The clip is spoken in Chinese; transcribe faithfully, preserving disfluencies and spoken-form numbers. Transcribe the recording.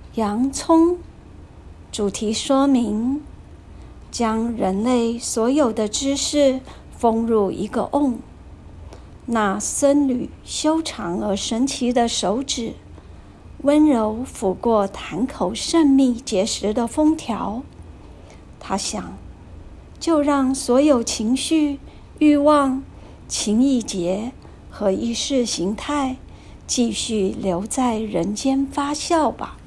洋葱主题说明：将人类所有的知识封入一个瓮，那僧侣修长而神奇的手指，温柔抚过潭口甚密结实的封条。他想，就让所有情绪、欲望、情意结和意识形态继续留在人间发酵吧。